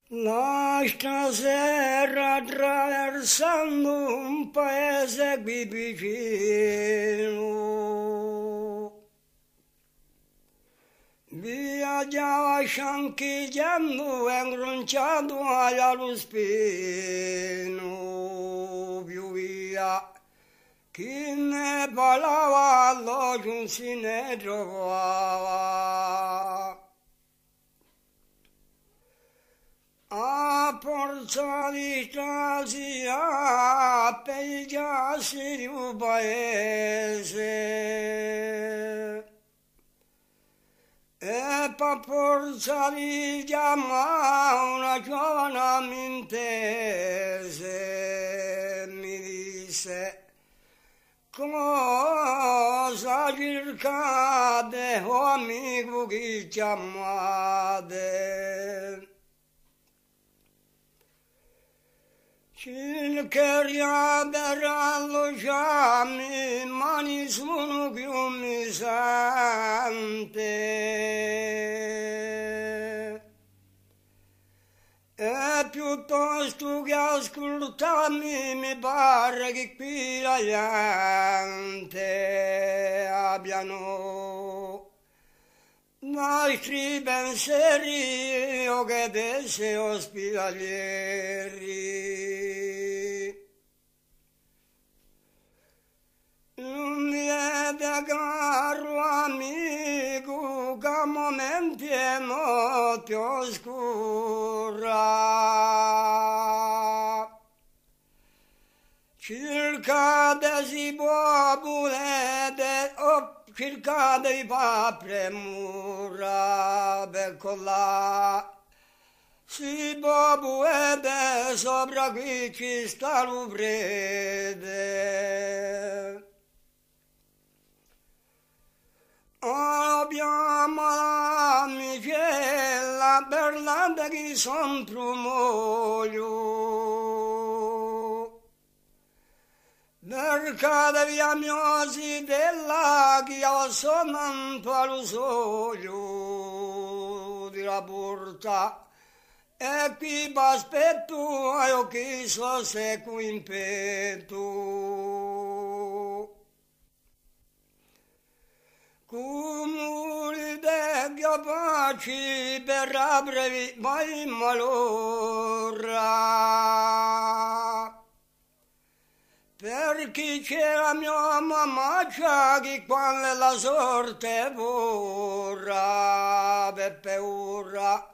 Stasera attraversando un paese qui vicino, viaggiava sciancheggiando e incrociato allo spino, più via. Chi ne parlava all'occhio non si ne trovava. A forza di strasia per giassi di un paese e per forza di chiamare una giovane mintese mi disse cosa cercate o amico che chiamate. Cercherà per alloggiarmi, ma nessuno più mi sente. E piuttosto che ascoltarmi, mi pare che qui la gente abbiano nostri pensieri o che desse ospitalieri. Non mi è da caro amico che a momenti è notte oscura. Cercate si può volete cercate di fa premura per colà. Si può volete sopra qui ci sta lo prete. Abbiamo l'amicella per l'anda che son trumoglio. Perché via miosi della che io sono allo soglio di la porta e qui aspetto io che so se qui in petto. Cumuli de capaci per abrevi mai malora. Perché c'era mia mamma che quando la sorte vorrà per paura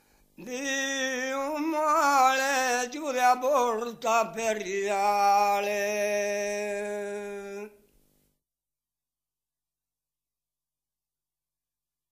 di un male giù la porta per reale.